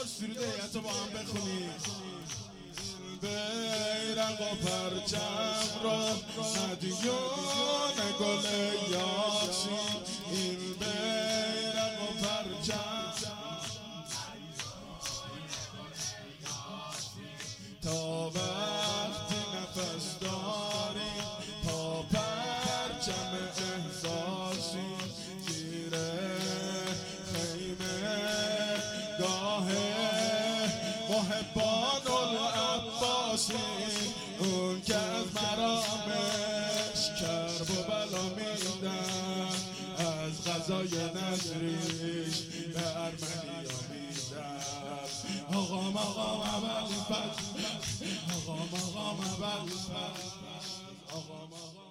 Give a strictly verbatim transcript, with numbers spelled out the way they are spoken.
بار سرود هیئت رو با هم بخونیم. بیرق و پرچم را مدیون گل یاسین، این بیرق و پرچم تا وقتی نفس داریم پا پرچم احساسی زیر خیمه گاه محبان العباسی، اون که از مرامش کرب و بلا میدن، از غذای نظریش به ارمنیا میدن. آقا مقام اول پس، آقا مقام اول پس، آقا مقام